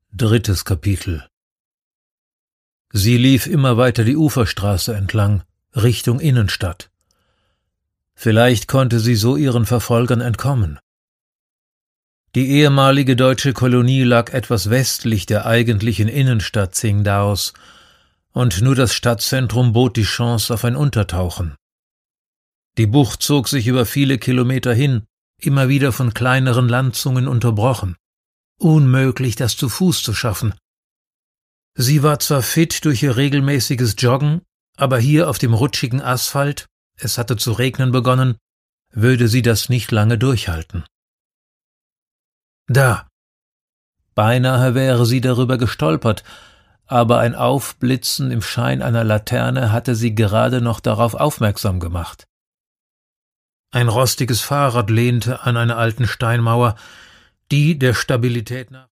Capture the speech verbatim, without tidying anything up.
Drittes Kapitel. Sie lief immer weiter die Uferstraße entlang, Richtung Innenstadt. Vielleicht konnte sie so ihren Verfolgern entkommen. Die ehemalige deutsche Kolonie lag etwas westlich der eigentlichen Innenstadt Qingdaos, und nur das Stadtzentrum bot die Chance auf ein Untertauchen. Die Bucht zog sich über viele Kilometer hin, immer wieder von kleineren Landzungen unterbrochen. Unmöglich, das zu Fuß zu schaffen. Sie war zwar fit durch ihr regelmäßiges Joggen, aber hier auf dem rutschigen Asphalt, es hatte zu regnen begonnen, würde sie das nicht lange durchhalten. Da! Beinahe wäre sie darüber gestolpert, aber ein Aufblitzen im Schein einer Laterne hatte sie gerade noch darauf aufmerksam gemacht. Ein rostiges Fahrrad lehnte an einer alten Steinmauer, die der Stabilität nach